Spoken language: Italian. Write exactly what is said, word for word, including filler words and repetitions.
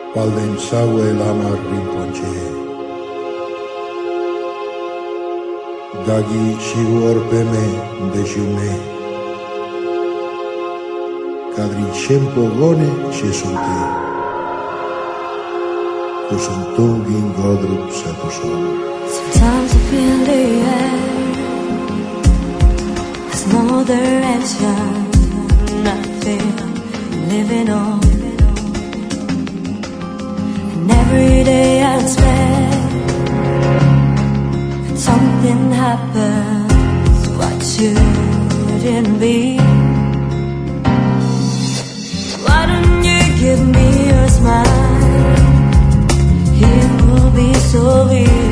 baldin zaue lamar rinpoche. Dagi shiguor peme dejume. Kadri shempo gone shesunte. Kusuntugin godrup satoson. Sometimes I feel the air has no direction. I feel living on. And every day I expect something happens what shouldn't be. Why don't you give me your smile? It will be so real.